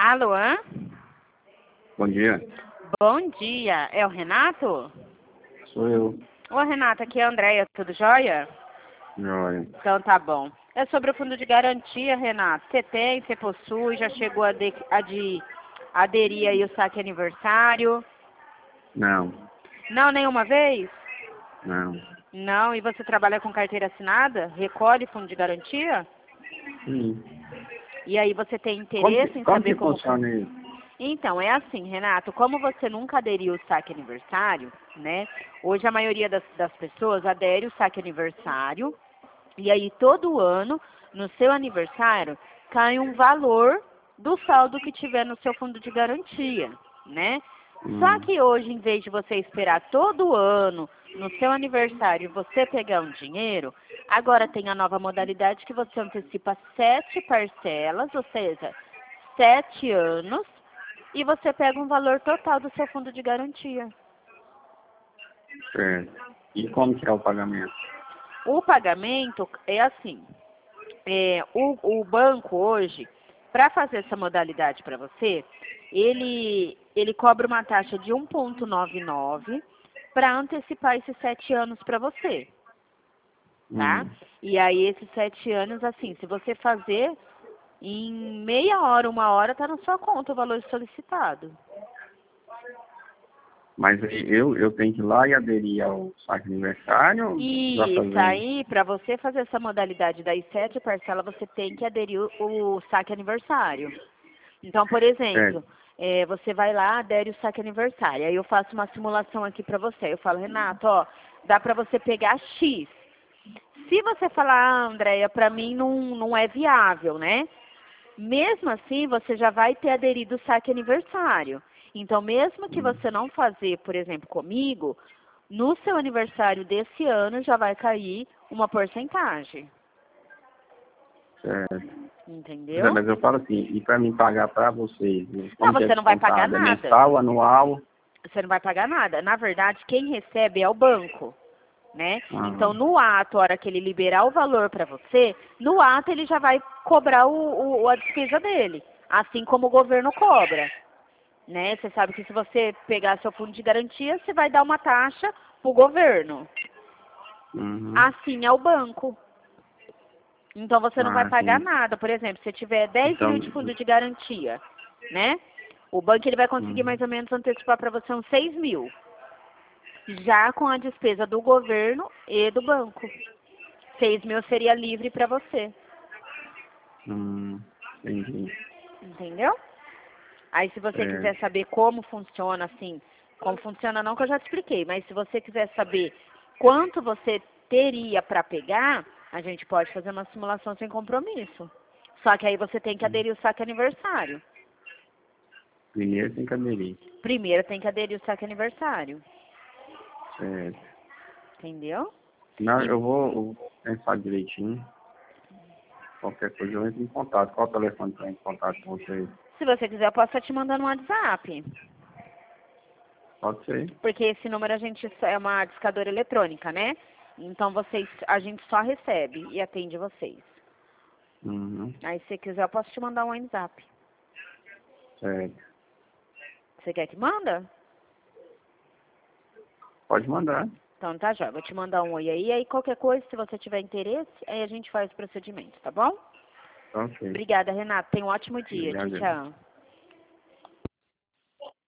Alô? Bom dia. Bom dia. É o Renato? Sou eu. Ô, Renato, aqui é a Andréia. Tudo jóia? Joia. Então tá bom. É sobre o fundo de garantia, Renato. Você tem, você possui, já chegou a aderir aí o saque aniversário? Não. Não, nenhuma vez? Não. Não. E você trabalha com carteira assinada? Recolhe fundo de garantia? Sim. E aí você tem Como interesse que, em como saber que como... funciona isso? Então, é assim, Renato, como você nunca aderiu ao saque aniversário, né? Hoje a maioria das pessoas adere ao saque aniversário e aí todo ano, no seu aniversário, cai um valor do saldo que tiver no seu fundo de garantia, né? Só que hoje, em vez de você esperar todo ano, no seu aniversário, você pegar um dinheiro, agora tem a nova modalidade que você antecipa 7 parcelas, ou seja, 7 anos, e você pega um valor total do seu fundo de garantia. Certo. E como que é o pagamento? O pagamento é assim, o banco hoje, para fazer essa modalidade para você, ele cobra uma taxa de 1,99 para antecipar esses 7 anos para você, tá? E aí esses 7 anos, assim, se você fazer em meia hora, 1 hora, tá na sua conta o valor solicitado. Mas aí eu tenho que ir lá e aderir ao saque aniversário? E Já isso fazendo? aí, para você fazer essa modalidade das 7 parcelas, você tem que aderir o saque aniversário. Então, por exemplo, Certo. você vai lá, adere o saque aniversário. Aí eu faço uma simulação aqui para você. Eu falo, Renato, ó, dá para você pegar X. Se você falar, ah, Andréia, para mim não é viável, né? Mesmo assim, você já vai ter aderido o saque aniversário. Então, mesmo que você não fazer, por exemplo, comigo, no seu aniversário desse ano já vai cair uma porcentagem. Certo. Entendeu? Mas eu falo assim, e para mim pagar para vocês, né? Não, Como que é você não vai pagar descontado? É nada. mensal, anual? Você não vai pagar nada. Na verdade, quem recebe é o banco, né? Então, Ah, no ato, a hora que ele liberar o valor para você, no ato ele já vai cobrar a despesa dele, assim como o governo cobra, né? Você sabe que se você pegar seu fundo de garantia, você vai dar uma taxa pro governo. Assim é o banco. Então, você não vai pagar sim. nada. Por exemplo, se tiver 10 Então, mil de fundo de garantia, né? O banco ele vai conseguir mais ou menos antecipar para você uns 6 mil. Já com a despesa do governo e do banco. 6 mil seria livre para você. entendi. Entendeu? Aí se você quiser Certo. saber como funciona, assim, como funciona não que eu já te expliquei, mas se você quiser saber quanto você teria para pegar, a gente pode fazer uma simulação sem compromisso. Só que aí você tem que aderir o saque aniversário. Primeiro tem que aderir. Primeiro tem que aderir o saque aniversário. Certo. Entendeu? Não, E eu vou pensar direitinho. Qualquer coisa eu entro em contato. Qual o telefone para entrar em contato com vocês? se você quiser, eu posso estar te mandando um WhatsApp. Pode ser. Porque esse número é uma discadora eletrônica, né? Então a gente só recebe e atende vocês. Aí se você quiser, eu posso te mandar um WhatsApp. Certo. Você quer que manda? Pode mandar. Então tá, já. Vou te mandar um oi aí. Aí qualquer coisa, se você tiver interesse, aí a gente faz o procedimento, tá bom? Ok. Obrigada, Renato. Tenha um ótimo dia. Tchau, Obrigado. tchau.